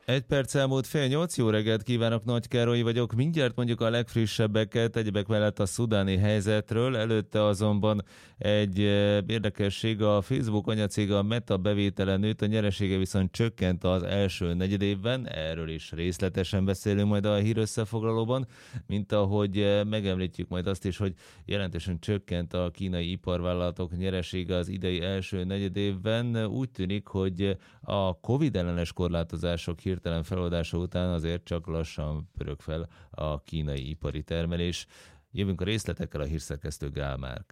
Egy perc elmúlt 7:30, jó reggelt kívánok, Nagy Károly vagyok. Mindjárt mondjuk a legfrissebbeket, egyebek mellett a szudáni helyzetről, előtte azonban egy érdekesség, a Facebook anyacége a Meta bevétele nőtt, a nyeresége viszont csökkent az első negyedévben, erről is részletesen beszélünk majd a hírösszefoglalóban, mint ahogy megemlítjük majd azt is, hogy jelentősen csökkent a kínai iparvállalatok nyeresége az idei első negyedévben. Úgy tűnik, hogy a Covid ellenes korlátozások hirtelen feloldása után azért csak lassan pörög fel a kínai ipari termelés. Jövünk a részletekkel, a hírszerkesztő Gál Márk.